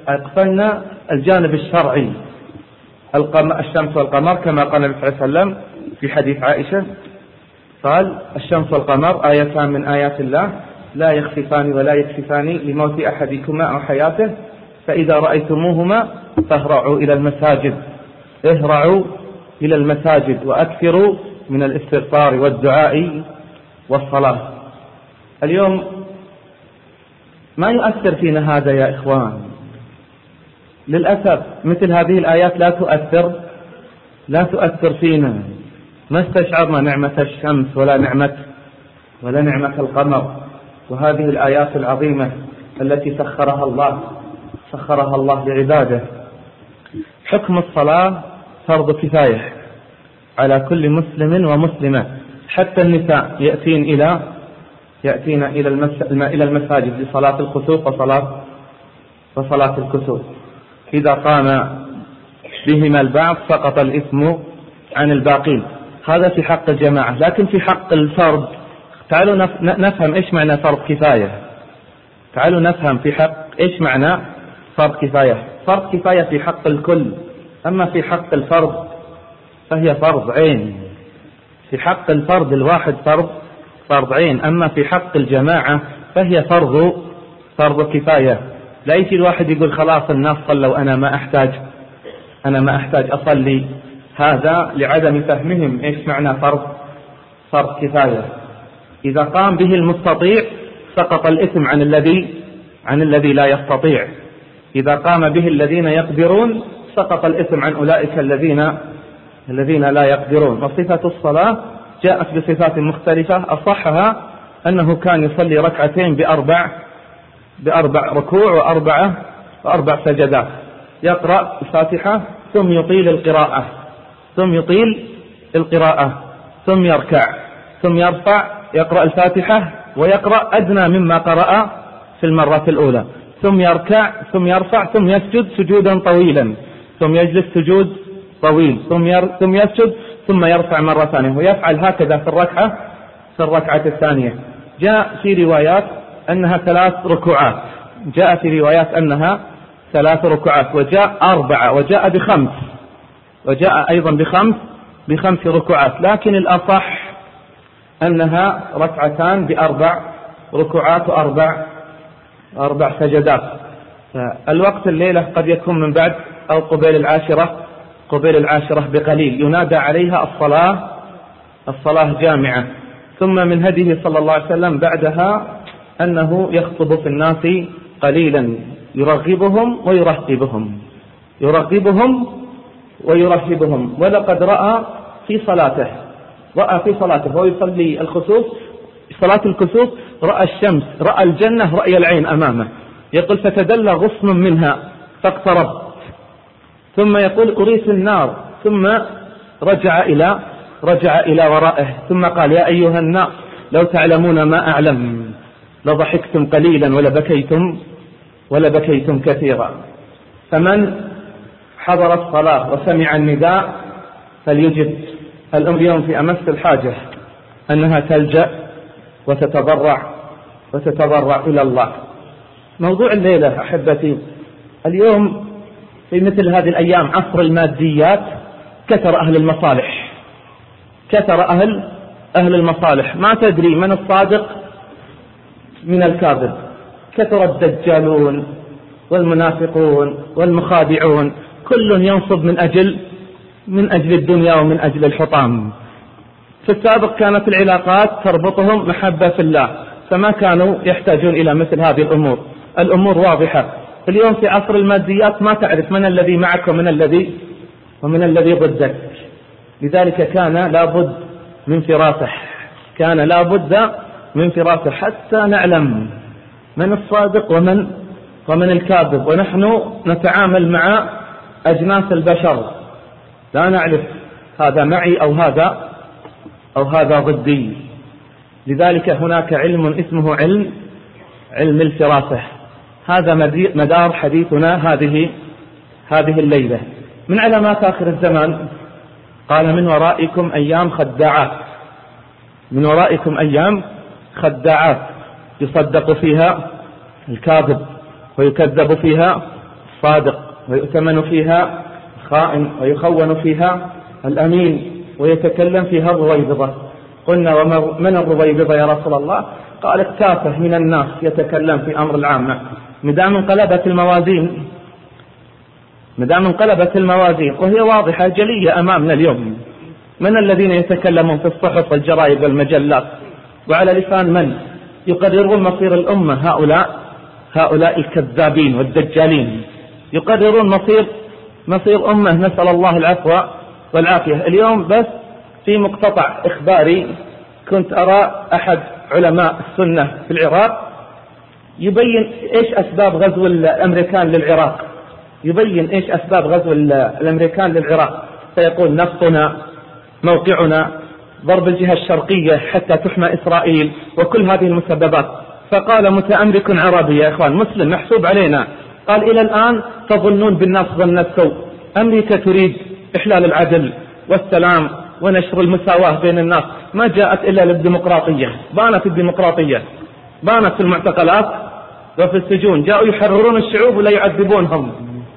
أغفلنا الجانب الشرعي، الشمس والقمر، كما قال النبي صلى الله عليه وسلم في حديث عائشة، قال الشمس والقمر آيتان من آيات الله لا يخسفان ولا يكسفان لموت أحدكما أو حياته، فإذا رأيتموهما فاهرعوا إلى المساجد، اهرعوا إلى المساجد وأكثروا من الاستغفار والدعاء والصلاة. اليوم ما يؤثر فينا هذا يا إخوان، للأسف مثل هذه الآيات لا تؤثر فينا، ما استشعرنا نعمة الشمس ولا نعمة القمر، وهذه الآيات العظيمة التي سخرها الله لعباده. حكم الصلاة فرض كفاية على كل مسلم ومسلمة، حتى النساء يأتين إلى المساجد لصلاة الخسوف وصلاة الكسوف. إذا قام بهما البعض سقط الإثم عن الباقين. هذا في حق الجماعة، لكن في حق الفرد تعالوا نفهم إيش معنى فرض كفاية. تعالوا نفهم في حق إيش معنى فرض كفاية. فرض كفاية في حق الكل، أما في حق الفرد فهي فرض عين. في حق الفرد الواحد فرض عين، أما في حق الجماعة فهي فرض كفاية. لا يجي الواحد يقول خلاص الناس صلوا أنا ما أحتاج أصلي، هذا لعدم فهمهم إيش معنى فرض كفاية. إذا قام به المستطيع سقط الإثم عن الذي لا يستطيع. إذا قام به الذين يقدرون سقط الإثم عن أولئك الذين لا يقدرون. وصفة الصلاة جاءت بصفات مختلفة، أصحها أنه كان يصلي ركعتين بأربع ركوع وأربع سجدات، يقرأ الفاتحة ثم يطيل القراءة ثم يركع ثم يرفع، يقرأ الفاتحة ويقرأ أدنى مما قرأ في المرة الأولى، ثم يركع ثم يرفع ثم يسجد سجودا طويلا، ثم يجلس سجود طويل، ثم يسجد ثم يرفع مرة ثانية، ويفعل هكذا في الركعة الثانية. جاء في روايات أنها 3 ركوعات، جاء في روايات أنها 3 ركوعات، وجاء 4، وجاء ب5، وجاء أيضا ب5 ركوعات، لكن الأصح أنها ركعتان ب4 ركوعات وأربع سجدات. الوقت الليلة قد يكون من بعد أو قبيل العاشرة بقليل، ينادى عليها الصلاة جامعة. ثم من هديه صلى الله عليه وسلم بعدها أنه يخطب في الناس قليلا يرغبهم ويرهبهم. ولقد رأى في صلاته وهو يصلي الخسوف، صلاة الكسوف، رأى الشمس، رأى الجنة رأي العين أمامه، يقول فتدلى غصن منها فاقترب، ثم يقول أريت النار، ثم رجع إلى ورائه، ثم قال يا أيها الناس لو تعلمون ما أعلم لضحكتم قليلا ولبكيتم كثيرا. فمن حضر الصلاة وسمع النداء فليجب. الأمر اليوم في أمس الحاجة أنها تلجأ وتتضرع إلى الله. موضوع الليلة أحبتي، اليوم في مثل هذه الأيام عصر الماديات كثر أهل المصالح، ما تدري من الصادق من الكاذب. كثر الدجالون والمنافقون والمخادعون، كل ينصب من أجل الدنيا ومن أجل الحطام. في السابق كانت العلاقات تربطهم محبة في الله، فما كانوا يحتاجون إلى مثل هذه الأمور واضحة. اليوم في عصر الماديات ما تعرف من الذي معك ومن الذي ضدك، لذلك كان لابد من فراسة حتى نعلم من الصادق ومن الكاذب. ونحن نتعامل مع أجناس البشر، لا نعرف هذا معي أو هذا ضدي. لذلك هناك علم اسمه علم الفراسة. هذا مدار حديثنا هذه الليلة. من علامات آخر الزمان قال من ورائكم أيام خداعات يصدق فيها الكاذب ويكذب فيها الصادق ويؤتمن فيها الخائن ويخون فيها الأمين ويتكلم فيها الرويبضة. قلنا ومن الرويبضة يا رسول الله؟ قال كافة من الناس يتكلم في أمر العامة. مدام انقلبت الموازين وهي واضحة جلية أمامنا اليوم، من الذين يتكلمون في الصحف والجرائد والمجلات وعلى لسان من يقررون مصير الأمة؟ هؤلاء الكذابين والدجالين يقررون مصير أمة. نسأل الله العفو والعافية. اليوم بس في مقتطع إخباري كنت أرى أحد علماء السنة في العراق يبين إيش أسباب غزو الأمريكان للعراق، يبين إيش أسباب غزو الأمريكان للعراق، فيقول نفطنا، موقعنا، ضرب الجهة الشرقية حتى تحمى إسرائيل، وكل هذه المسببات. فقال متأمرك عربي يا إخوان مسلم محسوب علينا، قال إلى الآن تظنون بالناس ظن السوء، أمريكا تريد إحلال العدل والسلام ونشر المساواة بين الناس، ما جاءت إلا للديمقراطية، بانت الديمقراطية، بانت في المعتقلات وفي السجون، جاءوا يحررون الشعوب ولا يعذبونهم،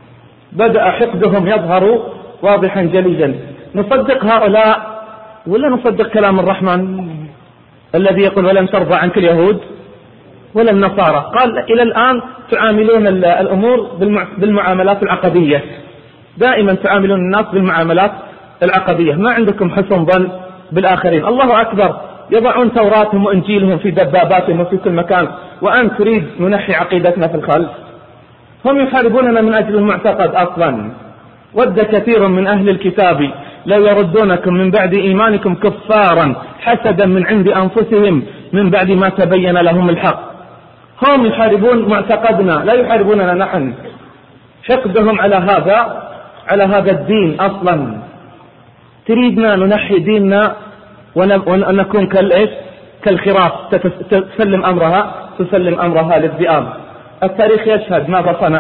بدأ حقدهم يظهر واضحا جليا. نصدق هؤلاء ولا نصدق كلام الرحمن الذي يقول ولن ترضى عنك اليهود ولا النصارى؟ قال إلى الآن تعاملون الأمور بالمعاملات العقدية، دائما تعاملون الناس بالمعاملات العقدية، ما عندكم حسن ظن بالآخرين. الله أكبر، يضعون توراتهم وإنجيلهم في دباباتهم وفي كل مكان، وأنت تريد ننحي عقيدتنا في الخلف. هم يحاربوننا من أجل المعتقد أصلا. ود كثير من أهل الكتاب لو يردونكم من بعد إيمانكم كفارا حسدا من عند أنفسهم من بعد ما تبين لهم الحق. هم يحاربون معتقدنا، لا يحاربوننا نحن. حقدهم على هذا الدين أصلا. تريدنا ننحي ديننا ونكون كالخراف تسلم أمرها للذئاب. التاريخ يشهد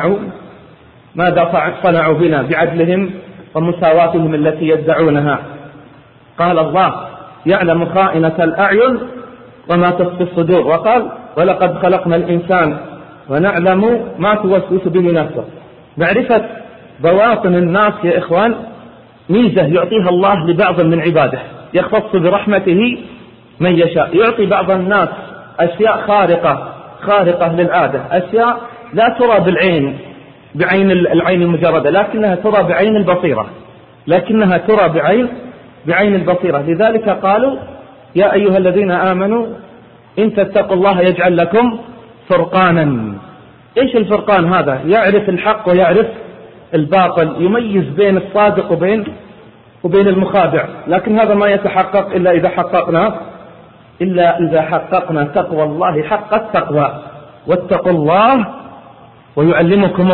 ماذا صنعوا بنا بعدلهم ومساواتهم التي يدعونها. قال الله يعلم خائنة الأعين وما تخفي الصدور، وقال ولقد خلقنا الإنسان ونعلم ما توسوس به نفسه. معرفة بواطن الناس يا إخوان ميزة يعطيها الله لبعض من عباده، يختص برحمته من يشاء. يعطي بعض الناس أشياء خارقة للعادة، أشياء لا ترى بعين العين المجردة، لكنها ترى بعين البصيرة. لذلك قالوا يا أيها الذين آمنوا إن تتقوا الله يجعل لكم فرقانا. إيش الفرقان هذا؟ يعرف الحق ويعرف الباطل، يميز بين الصادق وبين المخادع. لكن هذا ما يتحقق إلا إذا حققنا تقوى الله حق التقوى. واتقوا الله ويعلمكم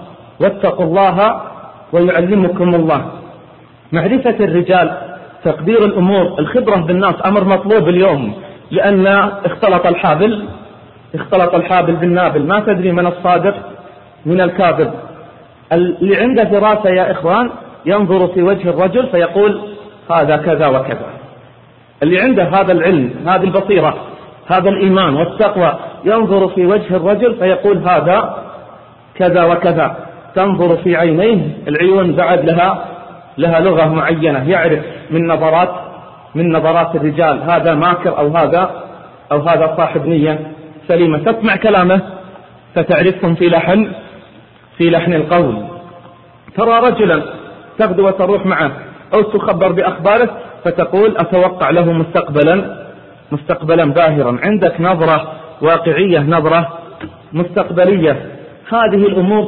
الله. معرفة الرجال، تقدير الأمور، الخبرة بالناس أمر مطلوب اليوم، لأن اختلط الحابل بالنابل، ما تدري من الصادق من الكاذب. اللي عنده دراسة يا إخوان ينظر في وجه الرجل فيقول هذا كذا وكذا. اللي عنده هذا العلم، هذه البصيرة، هذا الإيمان والتقوى، ينظر في وجه الرجل فيقول هذا كذا وكذا. تنظر في عينيه، العيون بعد لها لغة معينة، يعرف من نظرات الرجال هذا ماكر أو هذا صاحب نية سليمة. تسمع كلامه فتعرفهم في لحن القول. ترى رجلا تغدو وتروح معه أو تخبر بأخباره فتقول أتوقع له مستقبلا باهرا. عندك نظرة واقعية، نظرة مستقبلية. هذه الأمور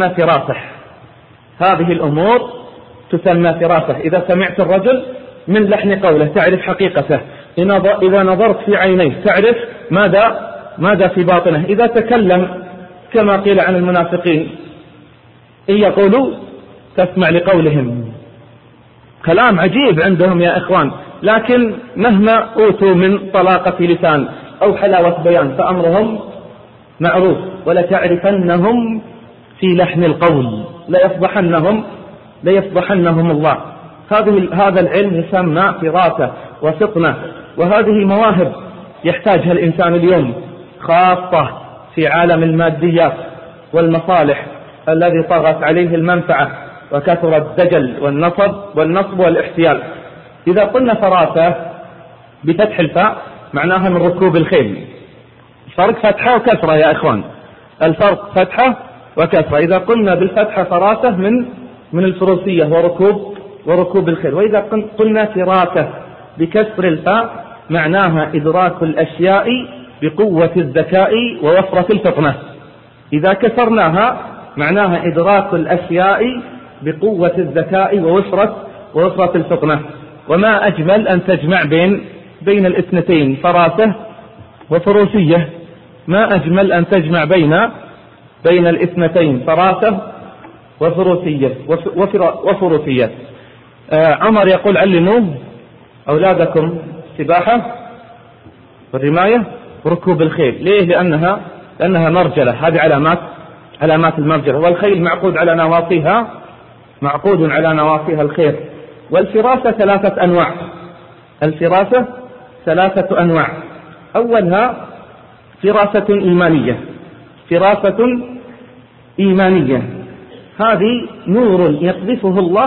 تسمى فراسة. إذا سمعت الرجل من لحن قوله تعرف حقيقته، إذا نظرت في عينيه تعرف ماذا في باطنه. إذا تكلم كما قيل عن المنافقين إن يقولوا تسمع لقولهم. كلام عجيب عندهم يا إخوان، لكن مهما أوتوا من طلاقة لسان أو حلاوة بيان فأمرهم معروف. ولتعرفنهم في لحن القول ليفضحنهم الله. هذا العلم يسمى فراسة وفطنة، وهذه مواهب يحتاجها الإنسان اليوم، خاصة في عالم الماديات والمصالح الذي طغت عليه المنفعة وكثر الدجل والنصب والاحتيال. إذا قلنا فراسة بفتح الفاء معناها من ركوب الخيل. الفرق فتحة وكسرة يا إخوان، الفرق فتحة وكسرة. إذا قلنا بالفتحة فراسة من الفروسية وركوب الخيل. وإذا قلنا فراسة بكسر الفاء معناها إدراك الأشياء بقوة الذكاء ووفرة الفطنة. إذا كسرناها معناها إدراك الأشياء بقوة الذكاء ووفرة الفطنة. وما أجمل أن تجمع بين الاثنتين، فراسة وفروسية. ما أجمل أن تجمع بين الاثنتين، فراسة وفروسية. عمر يقول علموا أولادكم السباحة والرماية وركوب الخيل. ليه؟ لأنها مرجلة، هذه علامات المرجلة. والخيل معقود على نواصيها الخير. والفراسة ثلاثة أنواع. أولها فراسة إيمانية. هذه نور يقذفه الله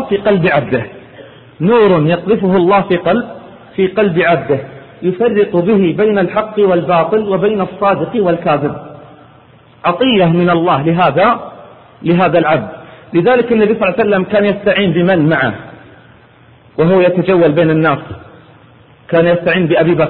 في قلب عبده يفرق به بين الحق والباطل وبين الصادق والكاذب. عطية من الله لهذا العبد. لذلك النبي صلى الله عليه وسلم كان يستعين بمن معه وهو يتجول بين الناس؟ كان يستعين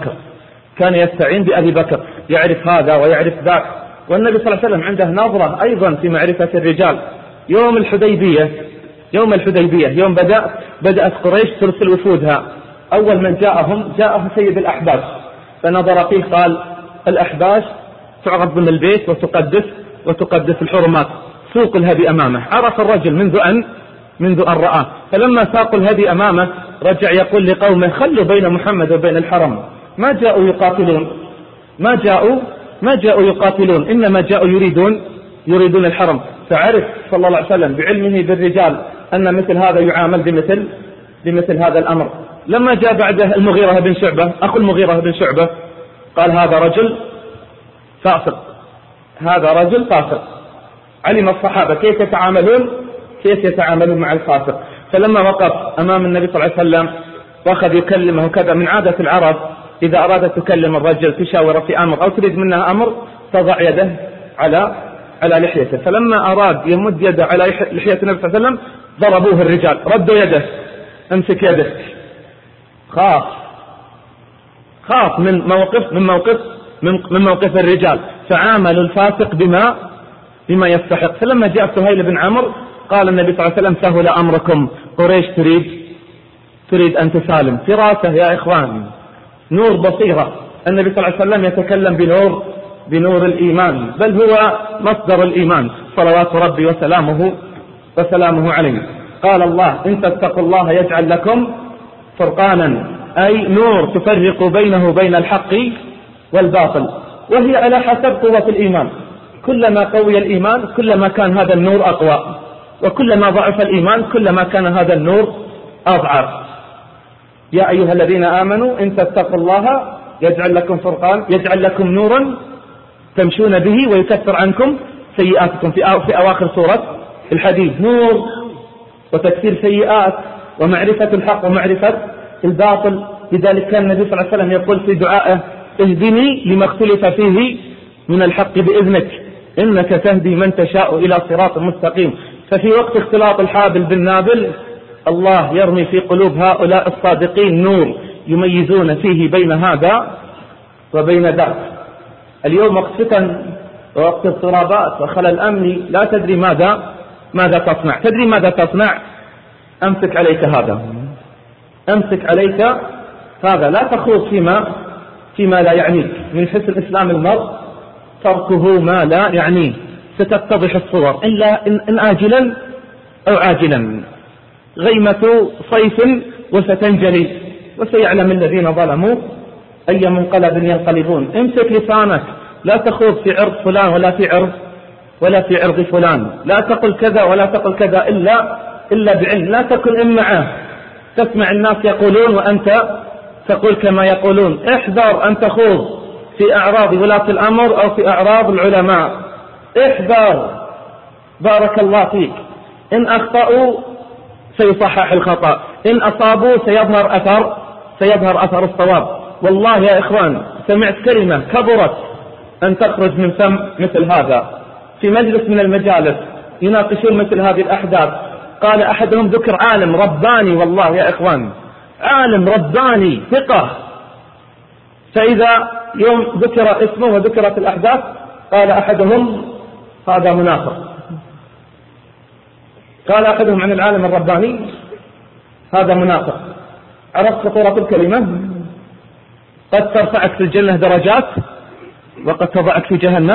بأبي بكر، يعرف هذا ويعرف ذاك. والنبي صلى الله عليه وسلم عنده نظرة أيضا في معرفة الرجال. يوم الحديبية يوم بدأت قريش ترسل وفودها، أول من جاءهم سيد الأحباش، فنظر فيه قال: الأحباش تعرض من البيت وتقدس الحرمات، سوق الهدي أمامه. عرف الرجل منذ أن رآه، فلما ساقوا الهدي أمامه رجع يقول لقومه: خلوا بين محمد وبين الحرم. ما جاءوا يقاتلون، إنما جاءوا يريدون الحرم. فعرف صلى الله عليه وسلم بعلمه بالرجال أن مثل هذا يعامل بمثل هذا الأمر. لما جاء بعده أخو المغيرة بن شعبة قال: هذا رجل فاسق. علم الصحابة كيف يتعاملون مع الفاسق. فلما وقف أمام النبي صلى الله عليه وسلم وأخذ يكلمه كذا، من عادة العرب إذا أرادت تكلم الرجل تشاور في أمر أو تريد منها أمر تضع يده على لحيته. فلما أراد يمد يده على لحية النبي صلى الله عليه وسلم ضربوه الرجال، ردوا يده: امسك يدك. خاف من موقف الرجال، فعاملوا الفاسق بما يستحق. فلما جاء سهيل بن عمرو قال النبي صلى الله عليه وسلم: سهل أمركم، قريش تريد أن تسالم. فراسة يا إخوان، نور بصيرة. النبي صلى الله عليه وسلم يتكلم بنور الإيمان، بل هو مصدر الإيمان صلوات ربي وسلامه عليه. قال الله: إن تتقوا الله يجعل لكم فرقانا، أي نور تفرق بينه وبين الحق والباطل. وهي على حسب قوة الإيمان، كلما قوي الإيمان كلما كان هذا النور أقوى، وكلما ضعف الإيمان كلما كان هذا النور أضعف. يا أيها الذين آمنوا إن تتقوا الله يجعل لكم فرقان، يجعل لكم نورا تمشون به ويكفر عنكم سيئاتكم. في أواخر سورة الحديد، نور وتكفير سيئات ومعرفة الحق ومعرفة الباطل. لذلك كان النبي صلى الله عليه وسلم يقول في دعائه: اهدني لما اختلف فيه من الحق بإذنك إنك تهدي من تشاء إلى صراط مستقيم. ففي وقت اختلاط الحابل بالنابل الله يرمي في قلوب هؤلاء الصادقين نور يميزون فيه بين هذا وبين ذاك. اليوم وقت فتن ووقت اضطرابات وخلل أمني لا تدري ماذا تصنع. تدري ماذا تصنع؟ أمسك عليك هذا، لا تخوض فيما لا يعنيك. من حسن إسلام المرء تركه ما لا يعنيه. ستتضح الصور إلا إن آجلا أو عاجلا. غيمة صيف وستنجلي، وسيعلم الذين ظلموا أي منقلب ينقلبون. امسك لسانك، لا تخوض في عرض فلان ولا في عرض فلان. لا تقل كذا ولا تقل كذا إلا بعلم. لا تكن إمعة تسمع الناس يقولون وأنت تقول كما يقولون. احذر أن تخوض في أعراض ولاة الأمر أو في أعراض العلماء. احذر بارك الله فيك، إن أخطأوا سيصحح الخطأ، إن أصابوا سيظهر أثر الصواب. والله يا إخوان سمعت كلمة كبرت أن تخرج من فم مثل هذا في مجلس من المجالس يناقشون مثل هذه الأحداث. قال أحدهم ذكر عالم رباني، والله يا إخوان عالم رباني ثقة، فإذا يوم ذكر اسمه وذكرت الأحداث قال أحدهم هذا منافق. قال أحدهم عن العالم الرباني هذا منافق. عرفت خطورة الكلمة؟ قد ترفعك في الجنة درجات وقد تضعك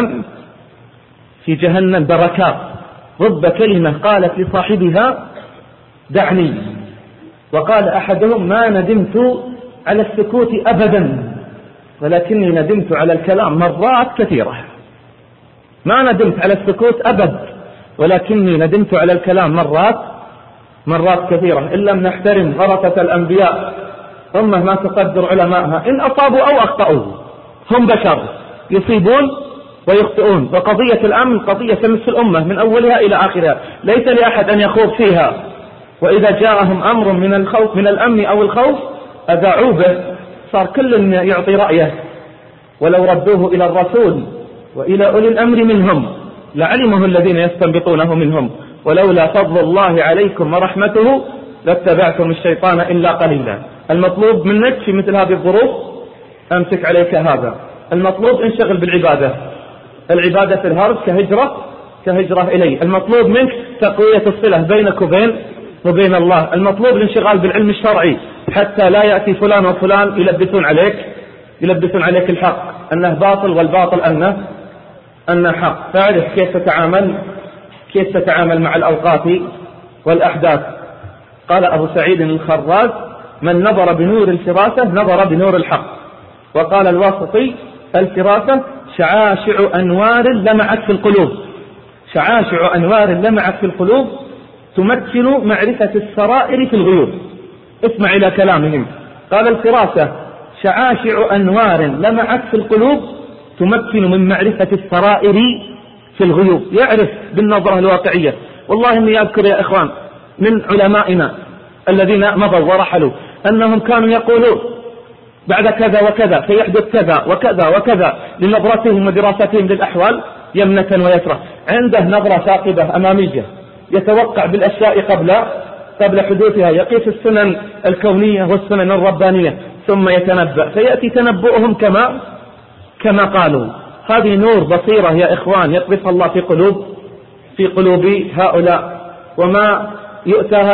في جهنم دركات. رب كلمة قالت لصاحبها دعني. وقال أحدهم ما ندمت على السكوت أبدا ولكني ندمت على الكلام مرات كثيرة. ما ندمت على السكوت أبد ولكني ندمت على الكلام مرات كثيرة. إن لم نحترم ورثة الأنبياء أمة ما تقدر علماءها، إن أصابوا أو أخطأوا هم بشر يصيبون ويخطئون. وقضية الأمن قضية تمس الأمة من أولها إلى آخرها، ليس لأحد أن يخوض فيها. وإذا جاءهم أمر من الخوف من الأمن أو الخوف أذاعوا به، صار كل يعطي رأيه. ولو ردوه إلى الرسول وإلى أولي الأمر منهم لعلمه الذين يستنبطونه منهم ولولا فضل الله عليكم ورحمته لاتبعتم الشيطان إلا قليلا. المطلوب منك في مثل هذه الظروف أمسك عليك هذا. المطلوب انشغل بالعبادة. العبادة في الهرب كهجرة إليه. المطلوب منك تقوية الصلة بينك وبين الله. المطلوب الانشغال بالعلم الشرعي حتى لا يأتي فلان وفلان يلبسون عليك الحق أنه باطل والباطل أنه حق. فاعرف كيف تتعامل مع الأوقات والأحداث. قال أبو سعيد الخراز من نظر بنور الفراسة نظر بنور الحق. وقال الواسطي الفراسة شعاشع أنوار لمعت في القلوب تمكن معرفة السرائر في الغيوب. اسمع إلى كلامهم. قال الفراسة شعاشع أنوار لمعت في القلوب تمكن من معرفة السرائر في الغيوب. يعرف بالنظرة الواقعية. والله إني أذكر يا إخوان من علمائنا الذين مضوا ورحلوا أنهم كانوا يقولون بعد كذا وكذا سيحدث كذا وكذا وكذا لنظرتهم ودراستهم للأحوال يمنة ويسرة. عنده نظرة ثاقبة أمامية يتوقع بالأشياء قبل حدوثها، يقيس السنن الكونية والسنن الربانية ثم يتنبأ فيأتي تنبؤهم كما قالوا. هذه نور بصيرة يا إخوان يقذف الله في قلوب هؤلاء، وما يؤتاها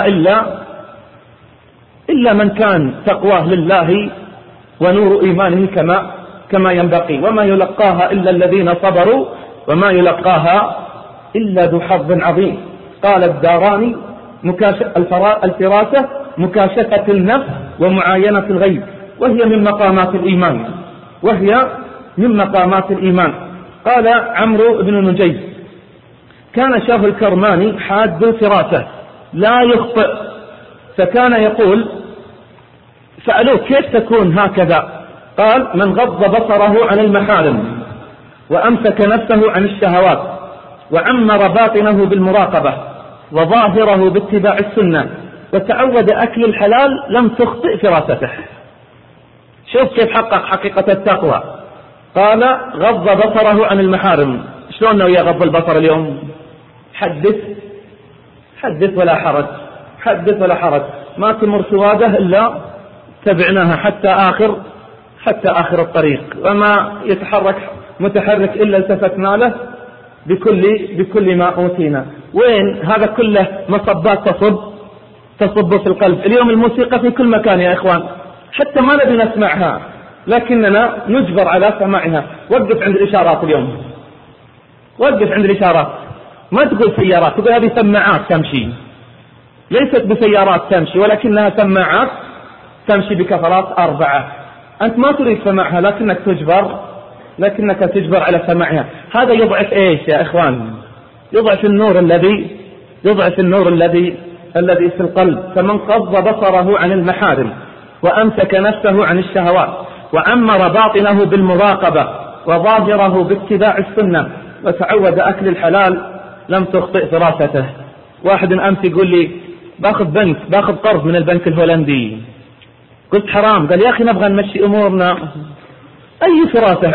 إلا من كان تقواه لله ونور إيمانه كما ينبغي. وما يلقاها إلا الذين صبروا وما يلقاها إلا ذو حظ عظيم. قال الداراني الفراسة مكاشفة النفس ومعاينة الغيب وهي من مقامات الإيمان. قال عمرو بن نجيب كان شاه الكرماني حاد الفراسة لا يخطئ، فكان يقول سألوه كيف تكون هكذا؟ قال من غض بصره عن المحارم وأمسك نفسه عن الشهوات وعمر باطنه بالمراقبة وظاهره باتباع السنة وتعود أكل الحلال لم تخطئ فراسته. شوف كيف حقق حقيقة التقوى. قال غض بصره عن المحارم. شلون نويا غض البصر اليوم؟ حدث ولا حرج، ما تمر سواده إلا تبعناها حتى آخر الطريق، وما يتحرك متحرك إلا التفتنا له بكل ما أوتينا. وين هذا كله مصبات تصب في القلب. اليوم الموسيقى في كل مكان يا إخوان، حتى ما نبي نسمعها لكننا نجبر على سماعها. وقف عند الإشارات اليوم، ما تقول سيارات، تقول هذه سماعات تمشي، ليست بسيارات تمشي ولكنها سماعات تمشي بكفرات 4. أنت ما تريد سماعها لكنك تجبر على سماعها. هذا يضعف إيش يا إخوان؟ يضعف النور الذي في القلب. فمن غض بصره عن المحارم وأمسك نفسه عن الشهوات وعمر باطنه بالمراقبة وظاهره باتباع السنة وتعود أكل الحلال لم تخطئ فراسته. واحد أمس يقول لي باخذ قرض من البنك الهولندي، قلت حرام، قال يا أخي نبغى نمشي أمورنا. أي فراسة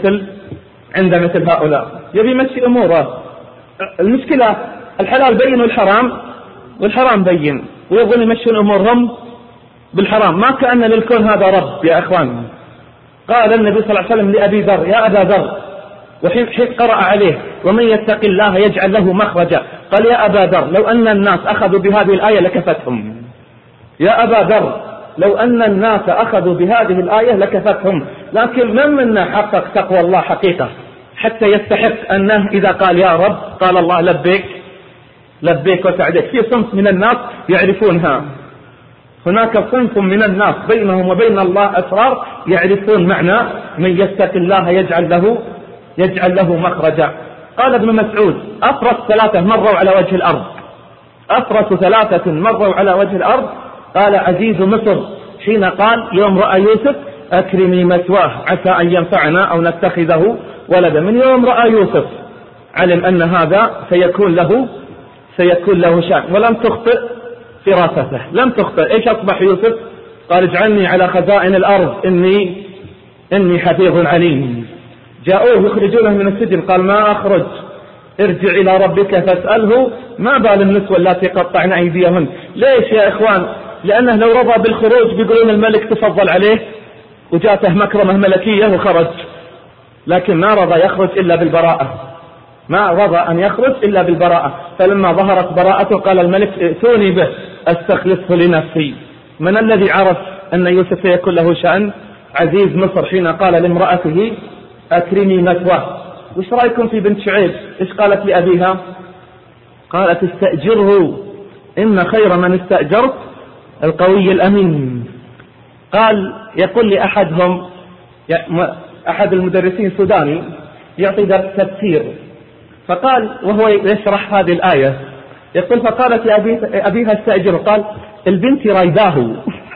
عند مثل هؤلاء؟ يبي يمشي أموره. المشكلة الحلال بين والحرام بين، ويبغون يمشون أمورهم بالحرام. ما كأن للكون هذا رب يا أخوان. قال النبي صلى الله عليه وسلم لأبي ذر: يا أبا ذر، وحين قرأ عليه: ومن يتق الله يجعل له مخرجا، قال: يا أبا ذر، لو أن الناس أخذوا بهذه الآية لكفتهم. يا أبا ذر، لو أن الناس أخذوا بهذه الآية لكفتهم. لكن من منا حقق تقوى الله حقيقة حتى يستحق أنه إذا قال يا رب قال الله لبيك لبيك وسعديك؟ في صنف من الناس يعرفونها. هناك صنف من الناس بينهم وبين الله أسرار يعرفون معنى من يتق الله يجعل له مخرجا. قال ابن مسعود: أفرس 3 مروا على وجه الأرض. أفرس 3 مروا على وجه الأرض. قال عزيز مصر حين قال يوم رأى يوسف: أكرمي مثواه عسى أن ينفعنا أو نتخذه ولدا. من يوم رأى يوسف علم أن هذا سيكون له شأن، ولم تخطئ فراسته، لم تخطئ. إيش أصبح يوسف؟ قال: اجعلني على خزائن الأرض إني حفيظ عليم. جاءوه يخرجونه من السجن، قال: ما أخرج، ارجع إلى ربك فاسأله ما بال النسوة التي قطعن أيديهن. ليش يا إخوان؟ لأنه لو رضى بالخروج بيقولون الملك تفضل عليه وجاته مكرمة ملكية وخرج، لكن ما رضى يخرج إلا بالبراءة، ما رضى أن يخرج إلا بالبراءة. فلما ظهرت براءته قال الملك: ائتوني به أستخلصه لنفسي. من الذي عرف أن يوسف سيكون له شأن؟ عزيز مصر حين قال لامرأته: أكرمي مثواه. وش رأيكم في بنت شعيب؟ إيش قالت لأبيها؟ قالت: استأجره إن خير من استأجرت القوي الأمين. قال يقول لي أحد المدرسين السوداني يعطي درس تفسير، فقال وهو يشرح هذه الآية، يقول: فقالت لأبيها: استأجره. قال: البنت رايداه.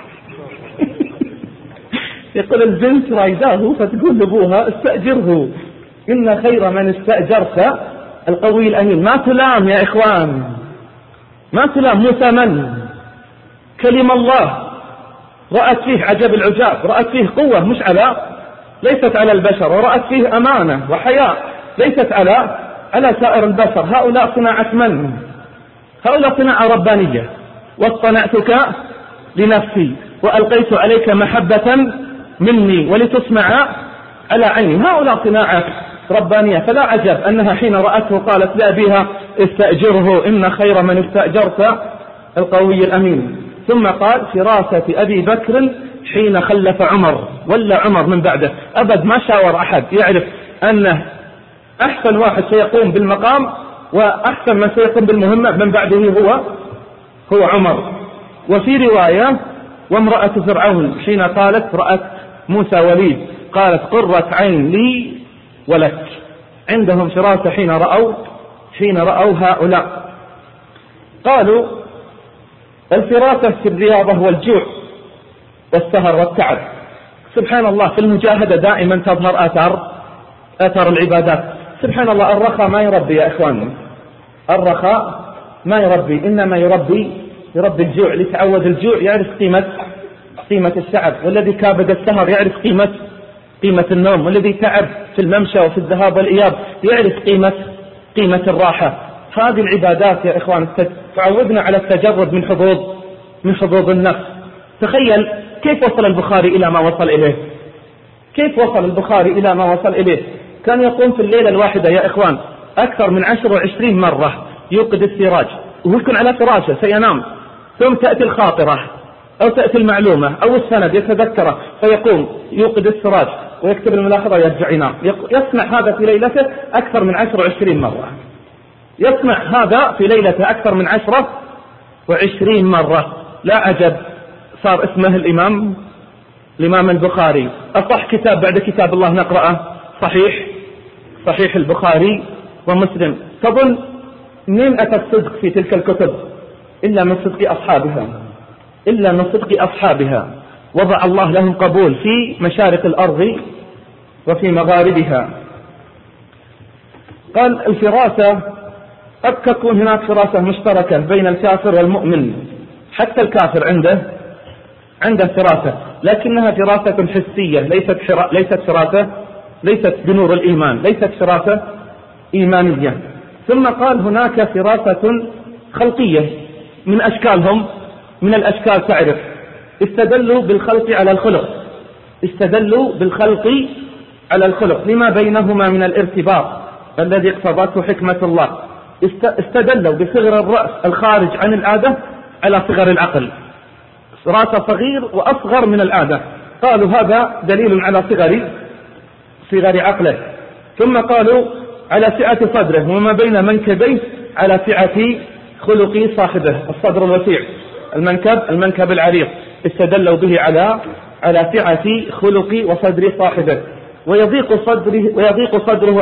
يقول البنت رايداه، فتقول لأبوها: استأجره إن خير من استأجرت القوي الأمين. ما تلام يا إخوان، ما تلام. موسى من؟ كلم الله، رأت فيه عجب العجاب، رأت فيه قوة ليست على البشر، ورأت فيه أمانة وحياء ليست على سائر البشر. هؤلاء صناعة من؟ هؤلاء صناعة ربانية. واصطنعتك لنفسي وألقيت عليك محبة مني ولتصنع على عيني. هؤلاء صناعة ربانية. فلا عجب أنها حين رأته قالت لأبيها: استأجره إن خير من استأجرت القوي الأمين. ثم قال: فراسة أبي بكر حين خلف عمر، ولا عمر من بعده أبد ما شاور أحد، يعرف أنه أحسن واحد سيقوم بالمقام وأحسن من سيقوم بالمهمة من بعده هو عمر. وفي رواية: وامرأة فرعون حين قالت رأت موسى وليد قالت: قرة عين لي ولك. عندهم فراسة حين رأوا هؤلاء. قالوا: الفراسة في الرياضة والجوع والسهر والتعب. سبحان الله، في المجاهدة دائما تظهر آثار العبادات. سبحان الله، الرخاء ما يربي يا إخواني، الرخاء ما يربي، إنما يربي الجوع. اللي تعود الجوع يعرف قيمة التعب، والذي كابد السهر يعرف قيمة النوم، والذي تعب في الممشى وفي الذهاب والإياب يعرف قيمة الراحة. هذه العبادات يا إخوان تعودنا على التجرد من حظوظ النفس. تخيل كيف وصل البخاري إلى ما وصل إليه، كيف وصل البخاري إلى ما وصل إليه. كان يقوم في الليلة الواحدة يا إخوان أكثر من 10 و20 مرة يوقد السراج، ويكون على فراشه سينام، ثم تأتي الخاطرة أو تأتي المعلومة أو السند يتذكره، فيقوم يوقد السراج ويكتب الملاحظة ويرجع ينام. يصنع هذا في ليلته أكثر من 10 و20 مرة، يصنع هذا في ليلته أكثر من 10 و20 مرة. لا عجب صار اسمه الإمام البخاري. أصح كتاب بعد كتاب الله نقرأه صحيح البخاري ومسلم. تظن من أتى الصدق في تلك الكتب إلا من صدق أصحابها، وضع الله لهم قبول في مشارق الأرض وفي مغاربها. قال: الفراسة قد تكون هناك فراسة مشتركة بين الكافر والمؤمن، حتى الكافر عنده فراسة، لكنها فراسة حسية، ليست بنور الإيمان، ليست فراسة إيمانية. ثم قال هناك فراسة خلقية من أشكالهم، من الأشكال تعرف، استدلوا بالخلق على الخلق لما بينهما من الارتباط الذي اقتضته حكمة الله. استدلوا بصغر الرأس الخارج عن العادة على صغر العقل، رأس صغير وأصغر من العادة، قالوا هذا دليل على صغر عقله. ثم قالوا على سعة صدره وما بين منكبيه على سعة خلق صاحبه، الصدر الوسيع، المنكب العريض، استدلوا به على سعة خلق وصدر صاحبه. ويضيق صدره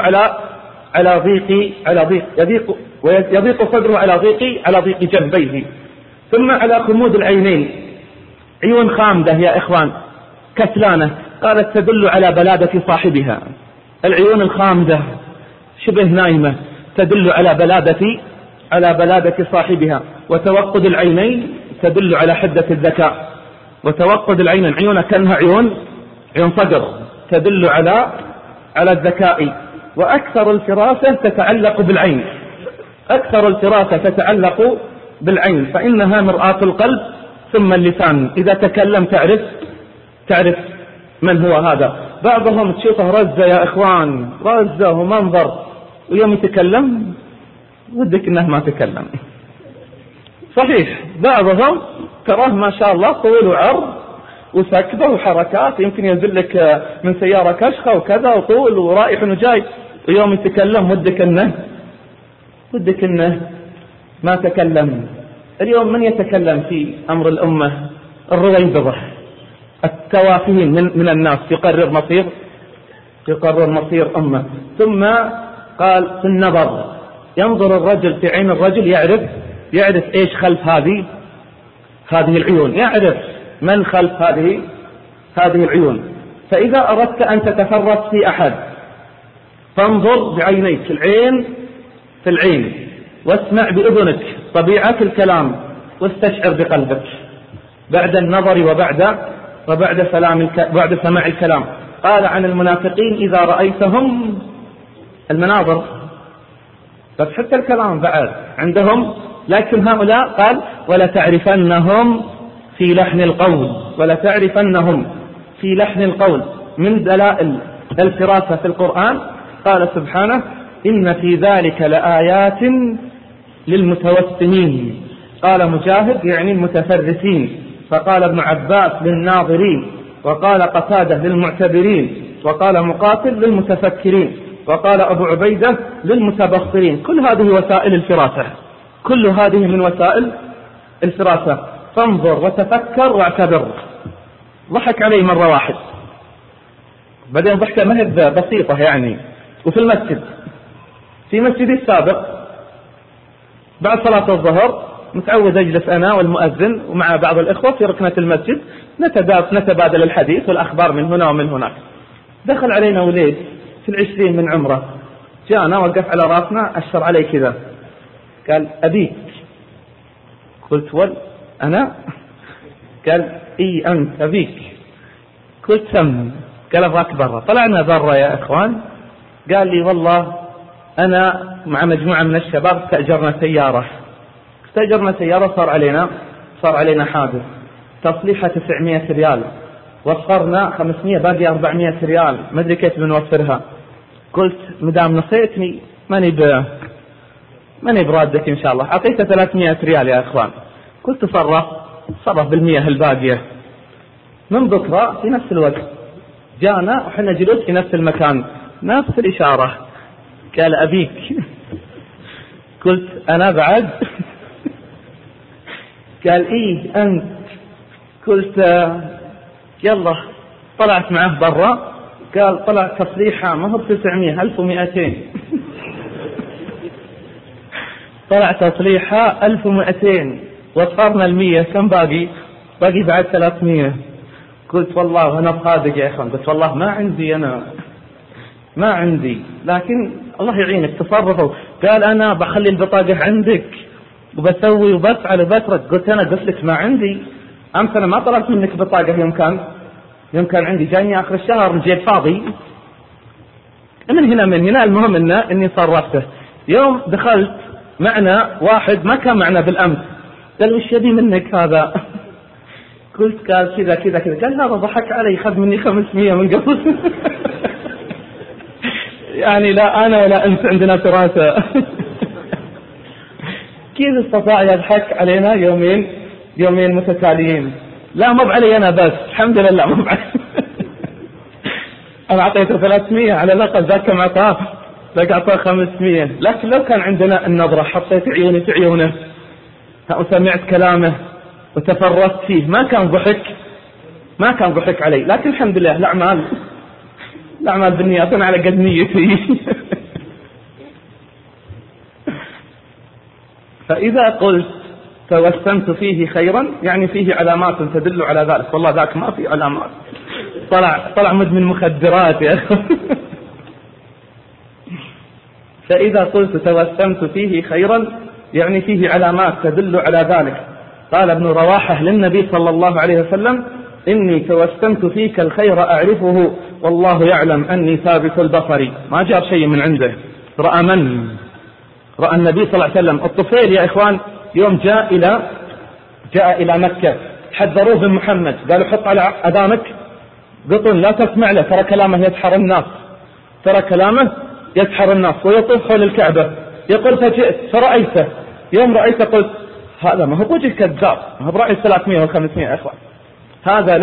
على ضيق جنبيه. ثم على خمود العينين، عيون خامدة يا إخوان كسلانة، قالت تدل على بلادة صاحبها. العيون الخامدة شبه نايمة تدل على بلادة صاحبها. وتوقد العينين تدل على حدة الذكاء. وتوقد العينين، عيونها كأنها عيون صقر، تدل على الذكاء. وأكثر الفراسة تتعلق بالعين، فإنها مرآة القلب ثم اللسان. إذا تكلم تعرف من هو هذا. بعضهم تشوفه رزة يا إخوان، رزة ومنظر، ويوم يتكلم ودك إنه ما تكلم. صحيح بعضهم تراه ما شاء الله طول وعرض وسكبة وحركات، يمكن ينزل لك من سيارة كشخة وكذا وطول ورائح وجاي، ويوم يتكلم ودك إنه ما تكلم. اليوم من يتكلم في أمر الأمة؟ الرويبضة، التوافهين من الناس، يقرر مصير أمة. ثم قال في النظر، ينظر الرجل في عين الرجل يعرف إيش خلف هذه العيون، يعرف من خلف هذه العيون. فإذا أردت أن تتفرس في أحد فانظر بعينيك، العين في العين، واسمع بأذنك طبيعة الكلام، واستشعر بقلبك بعد النظر وبعد سماع الكلام. قال عن المنافقين إذا رأيتهم، المناظر بس حتى الكلام بعد عندهم، لكن هؤلاء قال ولتعرفنهم في لحن القول. من دلائل الفراسة في القرآن قال سبحانه إن في ذلك لآيات للمتوسمين. قال مجاهد يعني المتفرسين، فقال ابن عباس للناظرين، وقال قتادة للمعتبرين، وقال مقاتل للمتفكرين، وقال أبو عبيدة للمتبصرين. كل هذه وسائل الفراسة، كل هذه من وسائل الفراسة. فانظر وتفكر واعتبر. ضحك علي مرة واحد، بعدين ضحكة مهد بسيطة يعني، وفي المسجد، في مسجدي السابق بعد صلاة الظهر متعود أجلس أنا والمؤذن ومع بعض الإخوة في ركنة المسجد نتبادل الحديث والأخبار من هنا ومن هناك. دخل علينا وليد في 20 من عمره، جاءنا وقف على راسنا، أشر علي كذا، قال أبيك. قلت أنا؟ قال إي أنت أبيك. قلت سم. قال أبغاك برا. طلعنا برا يا إخوان، قال لي والله أنا مع مجموعة من الشباب استأجرنا سيارة، صار علينا حادث، تصليحها 900 ريال، وفرنا 500، باقي 400 ريال، ما أدري كيف بنوفرها. قلت مدام نصيتني ماني برادك إن شاء الله. أعطيته 300 ريال يا إخوان. قلت صرف بالمياه الباقية. من بكرة في نفس الوقت جانا وحنا جلوس في نفس المكان، نفس الإشارة، قال أبيك. قلت أنا بعد؟ قال إيه أنت. قلت يلا. طلعت معه برا، قال طلع تصريحة ما هو 900، 1200. طلع تصريحة 1200 وصارنا 100. كم باقي بعد 300. قلت والله أنا صادق يا إخوان، قلت والله ما عندي، لكن الله يعينك تصرفوا. قال أنا بخلي البطاقة عندك وبسوي وبفعل وبترك. قلت أنا قلت لك ما عندي أمس، أنا ما طلبت منك بطاقة يوم كان عندي، جايني آخر الشهر الجيب فاضي. من هنا المهم إني صرفته. يوم دخلت معنا واحد ما كان معنا بالأمس، قال وش يبي منك هذا؟ قلت قال كذا كذا كذا. قال هذا ضحك علي، خذ مني 500 من قبل. يعني لا أنا ولا أنت عندنا فراسة. كيف استطاع يضحك علينا يومين متتاليين؟ لا مو علي أنا بس، الحمد لله مو علي. أنا أعطيته 300 على الأقل، ذاك ما أعطاه، ذاك أعطاه 500. لكن لو كان عندنا النظرة، حطيت عيوني في عيونه وسمعت كلامه وتفرست فيه، ما كان ضحك علي. لكن الحمد لله الأعمال بالنيات، أنا على قد نيتي. فإذا قلت توسمت فيه خيرا يعني فيه علامات تدل على ذلك. والله ذاك ما في علامات، طلع مدمن مخدرات يا أخي. فإذا قلت توسمت فيه خيرا يعني فيه علامات تدل على ذلك. قال ابن رواحة للنبي صلى الله عليه وسلم: إني توسمت فيك الخير أعرفه والله يعلم أني ثابت البصر. ما جاب شيء من عنده، رأى النبي صلى الله عليه وسلم. الطفيل يا إخوان يوم جاء إلى مكة حذروه من محمد، قالوا حط على أذانك قطن لا تسمع له، ترى كلامه يسحر الناس ويطوف حول الكعبة. يقول فجئت فرأيته، يوم رأيته قلت هذا ما هو وجه كذاب، ما هو برأي 300 و500 يا إخوان، هذا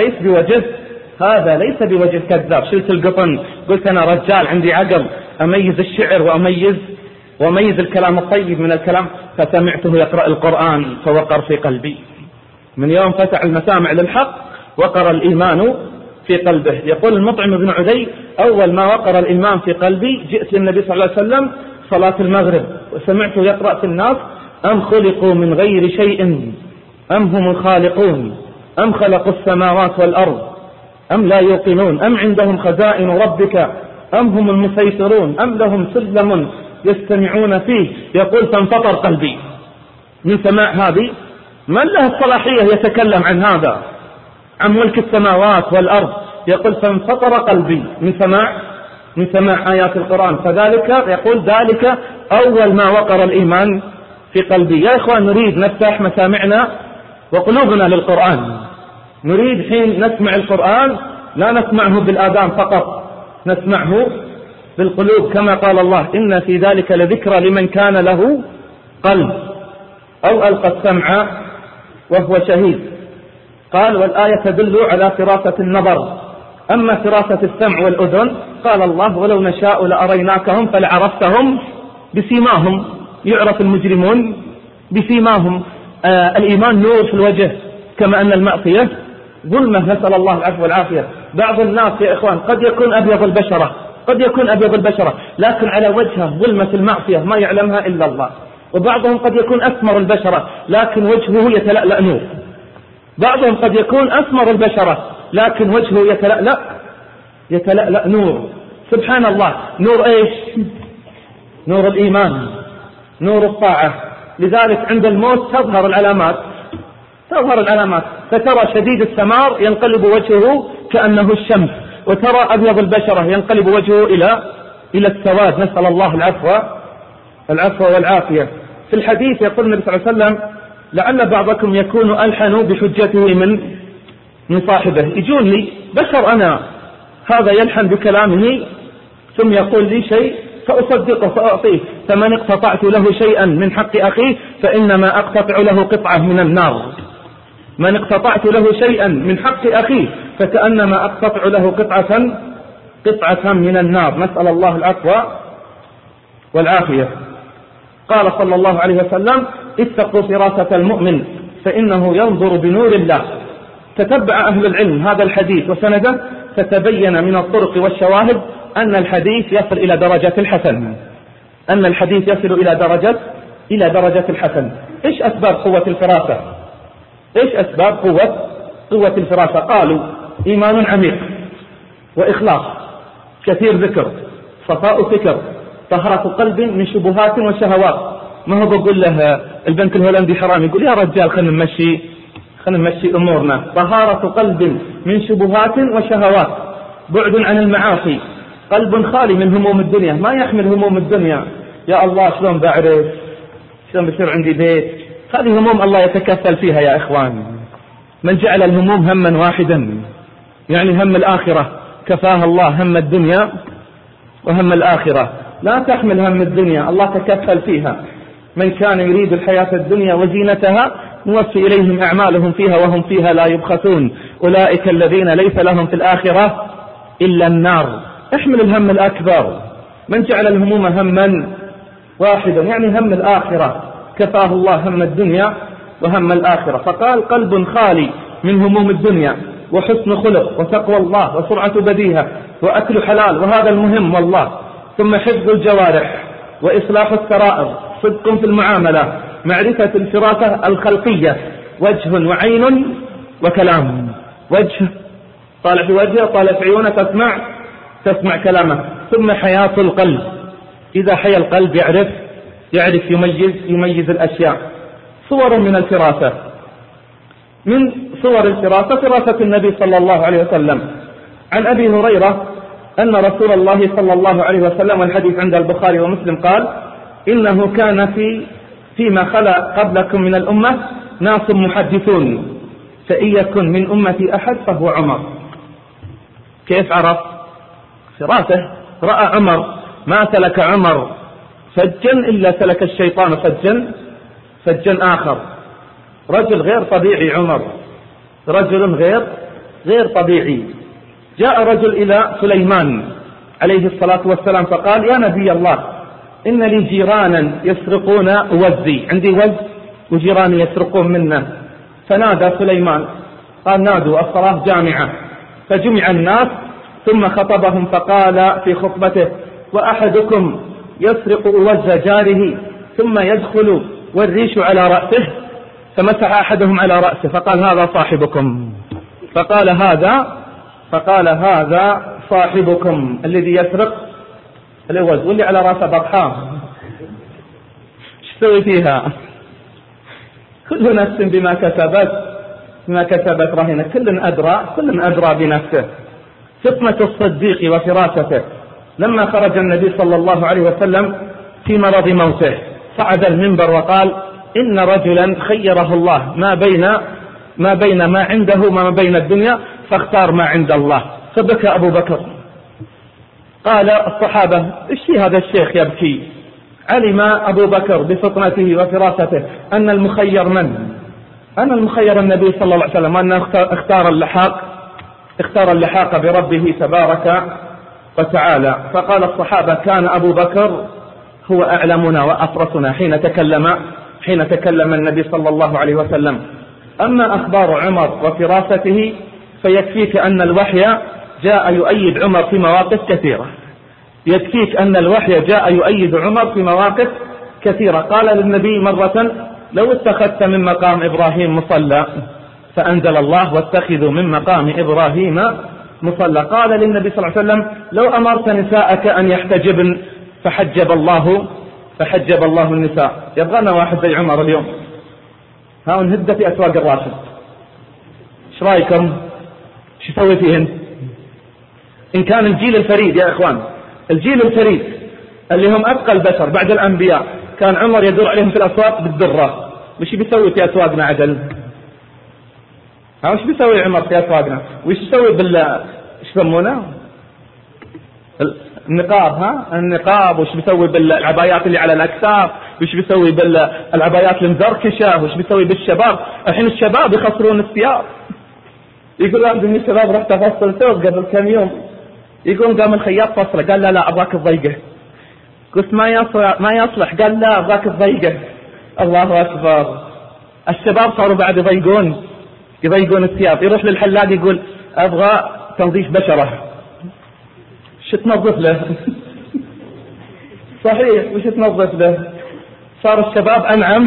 ليس بوجه كذاب. شلت القطن، قلت أنا رجال عندي عقل، أميز الشعر وأميز الكلام الطيب من الكلام. فسمعته يقرأ القرآن فوقر في قلبي. من يوم فتح المسامع للحق وقر الإيمان في قلبه. يقول المطعم بن عدي: أول ما وقر الإيمان في قلبي جئت للنبي صلى الله عليه وسلم صلاة المغرب وسمعته يقرأ في الناس: أم خلقوا من غير شيء أم هم الخالقون أم خلقوا السماوات والأرض أم لا يوقنون أم عندهم خزائن ربك أم هم المسيطرون أم لهم سلم يستمعون فيه. يقول فانفطر قلبي من سماع هذه. من له الصلاحية يتكلم عن هذا، عن ملك السماوات والأرض؟ يقول فانفطر قلبي من سماع آيات القرآن. فذلك يقول ذلك أول ما وقر الإيمان في قلبي. يا إخوان نريد نفتح مسامعنا وقلوبنا للقرآن. نريد حين نسمع القرآن لا نسمعه بالآذان فقط، نسمعه بالقلوب، كما قال الله: إن في ذلك لذكرى لمن كان له قلب أو ألقى السمع وهو شهيد. قال: والآية تدل على فراسة النظر. أما فراسة السمع والأذن قال الله: ولو نشاء لأريناكهم فلعرفتهم بسيماهم. يعرف المجرمون بسيماهم. الإيمان نور في الوجه، كما أن المعصية ظلمة، نسأل الله العفو والعافية. بعض الناس يا إخوان قد يكون أبيض البشرة لكن على وجهه ظلمة المعصية ما يعلمها إلا الله. وبعضهم قد يكون أسمر البشرة لكن وجهه يتلألأ نور. بعضهم قد يكون أسمر البشرة لكن وجهه يتلألأ نور. سبحان الله. نور إيش؟ نور الإيمان، نور الطاعة. لذلك عند الموت تظهر العلامات، فترى شديد السمار ينقلب وجهه كأنه الشمس، وترى أبيض البشرة ينقلب وجهه إلى السواد. نسأل الله العفو والعافية. في الحديث يقول النبي صلى الله عليه وسلم: لعل بعضكم يكون ألحن بحجته من صاحبه. يجون لي بشر أنا، هذا يلحن بكلامه ثم يقول لي شيء فأصدقه فأعطيه. فمن اقتطعت له شيئا من حق أخيه فإنما أقتطع له قطعة من النار. من اقتطعت له شيئا من حق أخيه فكأنما أقتطع له قطعة من النار. نسأل الله العفو والعافية. قال صلى الله عليه وسلم: اتقوا فراسة المؤمن فإنه ينظر بنور الله. تتبع أهل العلم هذا الحديث وسنده فتبين من الطرق والشواهد أن الحديث يصل إلى درجة الحسن. إيش أسباب قوة الفراسة؟ قوة الفراسة؟ قالوا: إيمان عميق، وإخلاص، كثير ذكر، صفاء فكر، طهارة قلب من شبهات وشهوات. ما هو بقول له البنك الهولندي حرام، يقول يا رجال خلينا نمشي أمورنا. طهارة قلب من شبهات وشهوات، بعد عن المعاصي، قلب خالي من هموم الدنيا، ما يحمل هموم الدنيا. يا الله شلون بعرف، شلون بصير عندي بيت، هذه هموم الله يتكفل فيها يا إخوان. من جعل الهموم هما واحدا، يعني هم الآخرة، كفاها الله هم الدنيا وهم الآخرة. لا تحمل هم الدنيا، الله تكفل فيها. من كان يريد الحياة الدنيا وزينتها نوفي إليهم أعمالهم فيها وهم فيها لا يبخسون، أولئك الذين ليس لهم في الآخرة إلا النار. احمل الهم الأكبر. من جعل الهموم هما واحدا يعني هم الآخرة، كفاه الله هم الدنيا وهم الآخرة. فقال قلب خالي من هموم الدنيا، وحسن خلق، وتقوى الله، وسرعة بديهة، وأكل حلال، وهذا المهم والله. ثم حفظ الجوارح، وإصلاح السرائر، صدق في المعاملة، معرفة الفراسة الخلقية، وجه وعين وكلام. وجه طالع في وجهه، طالع في عيونه، تسمع كلامه. ثم حياة القلب، إذا حيا القلب يعرف يميز الأشياء. صور من الفراسة، من صور الفراسة فراسة النبي صلى الله عليه وسلم. عن أبي هريرة أن رسول الله صلى الله عليه وسلم، والحديث عند البخاري ومسلم، قال إنه كان فيما خلا قبلكم من الأمة ناس محدثون، فإن يكن من أمتي أحد فهو عمر. كيف عرف؟ فراسة. رأى عمر، ما سلك عمر فجا إلا سلك الشيطان فجا آخر. رجل غير طبيعي عمر، رجل غير طبيعي. جاء رجل إلى سليمان عليه الصلاة والسلام فقال يا نبي الله، إن لي جيرانا يسرقون وزي، عندي وز وجيراني يسرقون منه. فنادى سليمان قال نادوا الصلاة جامعة، فجمع الناس ثم خطبهم فقال في خطبته وأحدكم يسرق وز جاره ثم يدخل والريش على رأسه، فمسح أحدهم على رأسه فقال هذا صاحبكم، فقال هذا صاحبكم الذي يسرق الوز واللي على رأسه بطحاه. ايش تسوي فيها؟ كل نفس بما كسبت رهينة، كل أدرى بنفسه. فطنة الصديق وفراسته. لما خرج النبي صلى الله عليه وسلم في مرض موته صعد المنبر وقال إن رجلا خيره الله ما بين ما عنده وما بين الدنيا فاختار ما عند الله. فبكى أبو بكر. قال الصحابة ايش في هذا الشيخ يبكي؟ علم أبو بكر بفطنته وفراسته أن المخير أن المخير النبي صلى الله عليه وسلم، وأنه اختار اللحاق بربه تبارك وتعالى. فقال الصحابة كان أبو بكر هو أعلمنا وأفرسنا حين تكلم النبي صلى الله عليه وسلم. أما أخبار عمر وفراسته فيكفيك أن الوحي جاء يؤيد عمر في مواقف كثيرة. يكفيك أن الوحي جاء يؤيد عمر في مواقف كثيرة. قال للنبي مرة لو اتخذت من مقام إبراهيم مصلى، فأنزل الله واتخذوا من مقام إبراهيم مصلى. قال للنبي صلى الله عليه وسلم لو أمرت نساءك أن يحتجبن فحجب الله النساء. يبغانا واحد زي عمر اليوم. ها نهد في أسواق الراشد. ايش رايكم؟ ايش يسوي فيهن؟ إن كان الجيل الفريد يا إخوان، الجيل الفريد اللي هم أتقى البشر بعد الأنبياء، كان عمر يدور عليهم في الأسواق بالدرة. وش بيسوي في أسواقنا عدل؟ وش بيسوي عمر في أسواقنا؟ وش يسوي ايش يسمونه؟ النقاب. وش بيسوي بالعبايات اللي على الأكتاف؟ وش بيسوي بالعبايات المزركشة؟ وش بيسوي بالشباب؟ الحين الشباب يخسرون الثياب. يقول عندهم الشباب رحت أفصل ثوب قبل كم يوم، يقول قام الخياط فصله قال لا أبغاك تضيقه. قلت ما يصلح. قال لا أبغاك تضيقه. الله أكبر. الشباب صاروا بعد يضيقون الثياب. يروح للحلاق يقول أبغى تنظيف بشرة. شو تنظف له؟ صحيح وش تنظف له؟ صار الشباب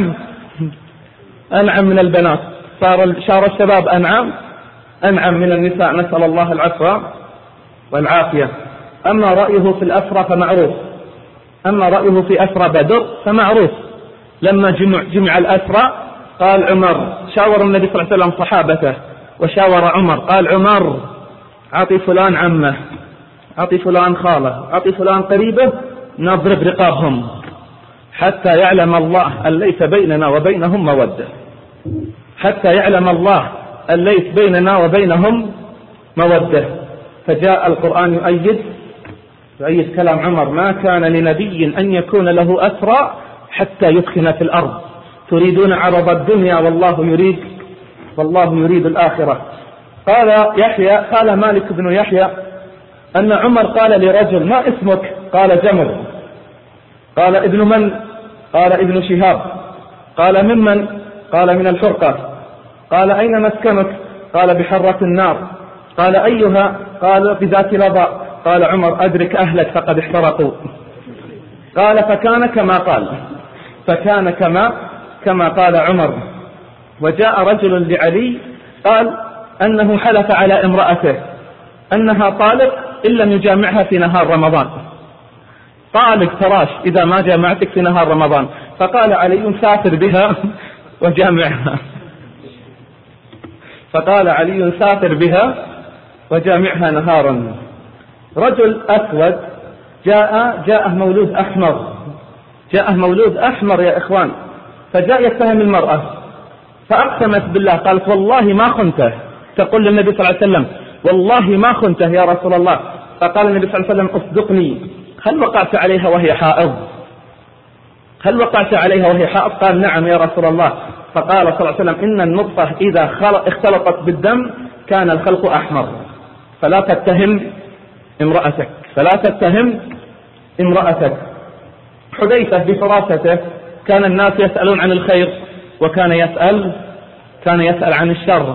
أنعم من البنات. صار الشباب أنعم من النساء، نسأل الله العفو والعافية. أما رأيه في الأسرى فمعروف. أما رأيه في أسرى بدر فمعروف، لما جمع الأسرى قال عمر، شاور النبي صلى الله عليه وسلم صحابته وشاور عمر، قال عمر أعطي فلان عمه، أعطي فلان خاله، أعطي فلان قريبه، نضرب رقابهم حتى يعلم الله أن ليس بيننا وبينهم مودة، حتى يعلم الله أن ليس بيننا وبينهم مودة. فجاء القرآن يؤيد كلام عمر: ما كان لنبي أن يكون له أسرى حتى يثخن في الأرض، تريدون عرض الدنيا والله يريد الآخرة. قال مالك بن يحيى أن عمر قال لرجل: ما اسمك؟ قال جمل. قال ابن من؟ قال ابن شهاب. قال ممن؟ قال من الحرقة. قال أين مسكنك؟ قال بحرة النار. قال أيها؟ قال بذات لظى. قال عمر: أدرك أهلك فقد احترقوا. قال فكان كما قال عمر. وجاء رجل لعلي قال أنه حلف على امرأته أنها طالق إن لم يجامعها في نهار رمضان، طالق فراش إذا ما جامعتك في نهار رمضان. فقال علي: سافر بها وجامعها. فقال علي: سافر بها وجامعها نهارا. رجل أسود جاءه مولود أحمر يا إخوان، فجاء يتهم المرأة فأقسمت بالله، قالت: والله ما خنته. تقول للنبي صلى الله عليه وسلم: والله ما خنته يا رسول الله. فقال النبي صلى الله عليه وسلم: اصدقني، هل وقعت عليها وهي حائض؟ قال: نعم يا رسول الله. فقال صلى الله عليه وسلم: إن النطفة إذا اختلطت بالدم كان الخلق أحمر، فلا تتهم امرأتك. حذيفة بفراسته كان الناس يسألون عن الخير وكان يسأل عن الشر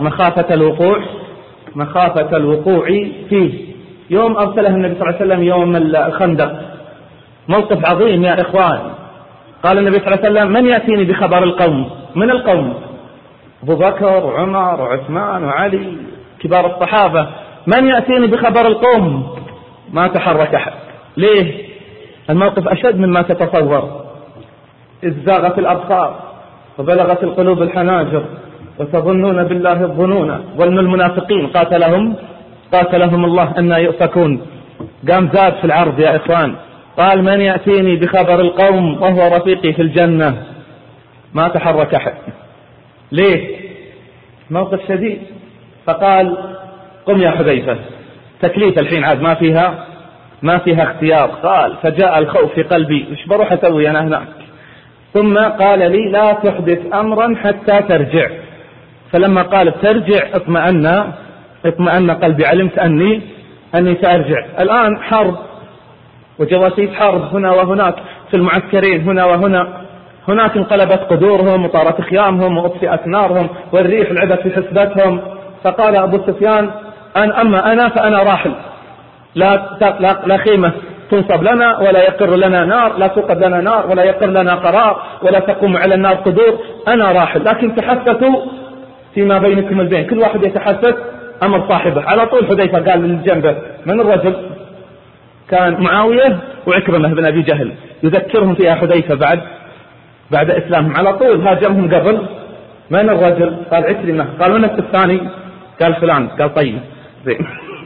مخافة الوقوع فيه. يوم أرسله النبي صلى الله عليه وسلم يوم الخندق، موقف عظيم يا إخوان. قال النبي صلى الله عليه وسلم: من يأتيني بخبر القوم؟ من القوم؟ أبو بكر وعمر وعثمان وعلي كبار الصحابة. من يأتيني بخبر القوم؟ ما تحرك أحد. ليه؟ الموقف أشد مما تتصور. إذ زاغت الأبصار وبلغت القلوب الحناجر وتظنون بالله الظنون وإن المنافقين قاتلهم الله أن يؤفكون. قام زاد في العرض يا إخوان، قال: من يأتيني بخبر القوم وهو رفيقي في الجنة؟ ما تحرك أحد. ليه؟ موقف شديد. فقال: قم يا حذيفة، تكليف الحين عاد ما فيها اختيار. قال: فجاء الخوف في قلبي، ايش بروح أسوي أنا هناك؟ ثم قال لي: لا تحدث أمرا حتى ترجع. فلما قال ترجع اطمأن قلبي، علمت أني سأرجع. الآن حرب وجواسيس حرب هنا وهناك في المعسكرين هنا وهنا، هناك انقلبت قدورهم وطارت خيامهم وأطفئت نارهم والريح لعبت في حسبتهم. فقال أبو سفيان: أما أنا فأنا راحل، لا خيمة تنصب لنا ولا يقر لنا نار، لا توقد لنا نار ولا يقر لنا قرار ولا تقوم على النار قدور، أنا راحل. لكن تحسسوا فيما بينكم البين، كل واحد يتحسس أمر صاحبه. على طول حذيفة قال للجنبه: من الرجل؟ كان معاوية وعكرمة بن أبي جهل، يذكرهم فيها حذيفة بعد إسلامهم. على طول هاجمهم قبل: من الرجل؟ قال: عكرمة. قال: من الثاني؟ قال: فلان. قال: طيب زين.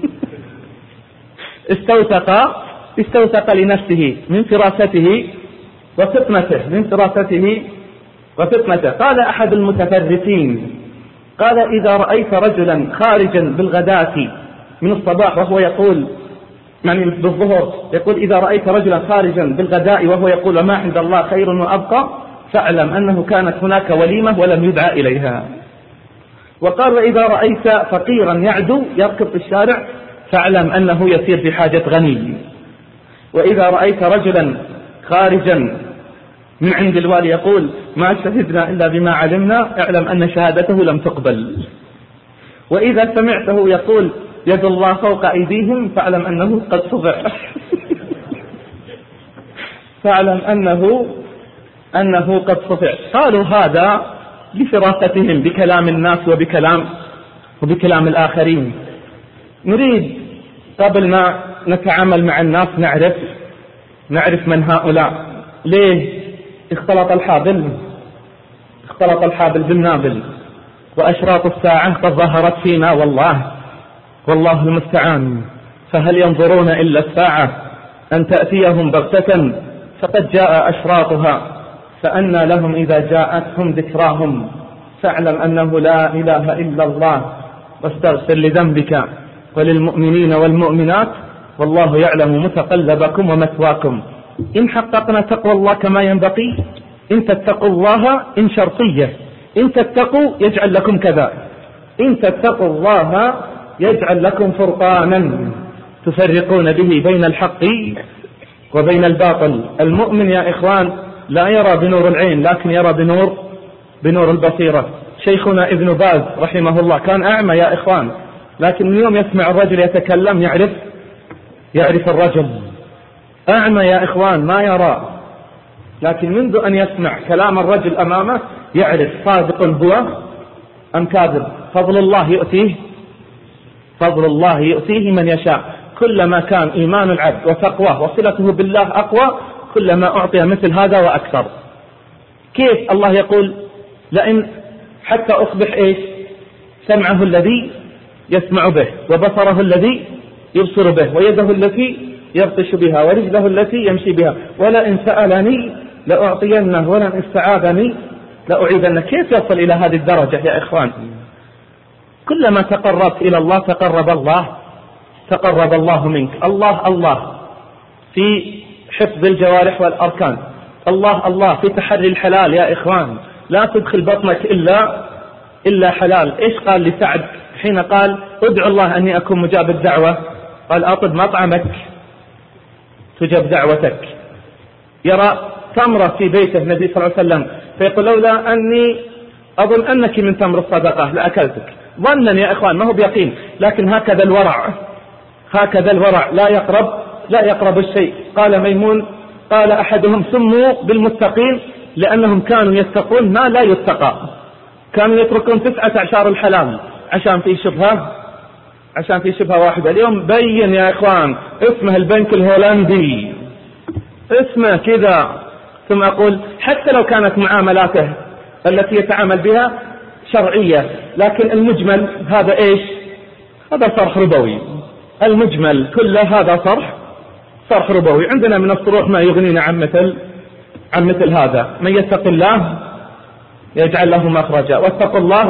استوثق لنفسه من فراسته وفطنته. قال أحد المتفرسين: قال: إذا رأيت رجلا خارجا بالغداة من الصباح وهو يقول، يعني بالظهر، يقول: إذا رأيت رجلا خارجا بالغداء وهو يقول وما عند الله خير وأبقى فاعلم أنه كانت هناك وليمة ولم يدعى إليها. وقال: وإذا رأيت فقيرا يعدو يركض في الشارع فاعلم أنه يسير في حاجة غني. وإذا رأيت رجلا خارجا من عند الوالي يقول ما شهدنا إلا بما علمنا اعلم أن شهادته لم تقبل. وإذا سمعته يقول يد الله فوق أيديهم فاعلم أنه قد صبع. فاعلم أنه قد صبع. قالوا هذا بفراستهم بكلام الناس وبكلام الآخرين. نريد قبل ما نتعامل مع الناس نعرف نعرف من هؤلاء. ليه؟ اختلط الحابل بالنابل، وأشراط الساعة قد ظهرت فينا والله المستعان. فهل ينظرون إلا الساعة أن تأتيهم بغتة؟ فقد جاء أشراطها، فأنى لهم إذا جاءتهم ذكراهم. فاعلم أنه لا إله إلا الله، واستغفر لذنبك وللمؤمنين والمؤمنات، والله يعلم متقلبكم ومثواكم. إن حققنا تقوى الله كما ينبغي، إن تتقوا الله، إن شرطية، إن تتقوا يجعل لكم كذا، إن تتقوا الله يجعل لكم فرقانا تفرقون به بين الحق وبين الباطل. المؤمن يا إخوان لا يرى بنور العين، لكن يرى بنور البصيرة. شيخنا ابن باز رحمه الله كان أعمى يا إخوان، لكن من يوم يسمع الرجل يتكلم يعرف الرجل. أعمى يا إخوان ما يرى، لكن منذ أن يسمع كلام الرجل أمامه يعرف صادق هو أم كاذب. فضل الله يؤتيه من يشاء. كلما كان إيمان العبد وتقواه وصلته بالله أقوى، كلما أعطي مثل هذا وأكثر. كيف الله يقول لئن حتى أصبح سمعه الذي يسمع به، وبصره الذي يبصر به، ويده التي يبطش بها، ورجله التي يمشي بها، ولئن سألني لأعطينه، ولئن استعاذني لأعيذنه. كيف يصل إلى هذه الدرجة يا إخوان؟ كلما تقربت إلى الله تقرب الله منك. الله في حفظ الجوارح والأركان، الله في تحري الحلال يا إخوان. لا تدخل بطنك إلا حلال. إيش قال لسعد حين قال ادعو الله أني أكون مجاب الدعوة؟ قال أطب مطعمك تجب دعوتك. يرى تمرة في بيته النبي صلى الله عليه وسلم فيقول لولا أني أظن أنك من تمر الصدقة لأكلتك. ظنا يا إخوان، ما هو بيقين، لكن هكذا الورع لا يقرب الشيء. قال ميمون قال أحدهم سموا بالمتقين لأنهم كانوا يتقون ما لا يتقى، كانوا يتركون 19 الحلال عشان في شبهة واحدة. اليوم بين يا إخوان اسمه البنك الهولندي، اسمه كذا، ثم أقول حتى لو كانت معاملاته التي يتعامل بها شرعية، لكن المجمل هذا هذا صرح ربوي. المجمل كله هذا صرح ربوي. عندنا من الصروح ما يغنينا عن مثل هذا. من يتق الله يجعل له مخرجا، واتقوا الله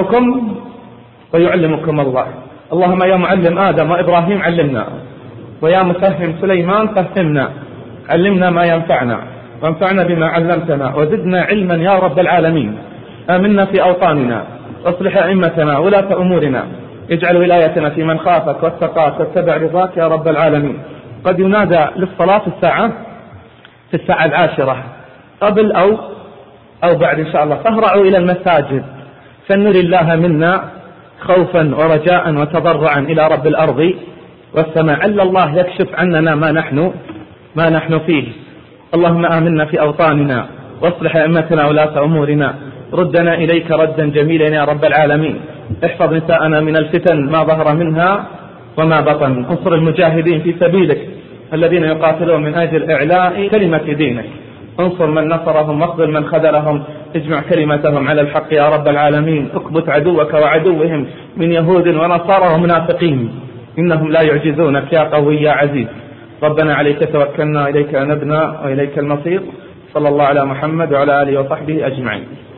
ويعلمكم الله. اللهم يا معلم آدم وإبراهيم علمنا، ويا مفهم سليمان فهمنا. علمنا ما ينفعنا، وانفعنا بما علمتنا، وزدنا علما يا رب العالمين. آمنا في أوطاننا، واصلح أئمتنا ولاة أمورنا، اجعل ولايتنا في من خافك واتقاك واتبع رضاك يا رب العالمين. قد ينادى للصلاة في الساعة 10 قبل أو بعد إن شاء الله، فاهرعوا إلى المساجد فنري الله منا خوفا ورجاء وتضرعا إلى رب الأرض والسماء. عل الله يكشف عننا ما نحن فيه. اللهم آمنا في أوطاننا، واصلح أئمتنا ولاة أمورنا، ردنا إليك ردا جميلا يا رب العالمين. احفظ نساءنا من الفتن ما ظهر منها وما بطن. انصر المجاهدين في سبيلك الذين يقاتلون من أجل إعلاء كلمة دينك. انصر من نصرهم واخذل من خذلهم. اجمع كلمتهم على الحق يا رب العالمين. اكبت عدوك وعدوهم من يهود ونصارى ومنافقين، إنهم لا يعجزونك يا قوي يا عزيز. ربنا عليك توكلنا، إليك أنبنا، وإليك المصير. صلى الله على محمد وعلى آله وصحبه أجمعين.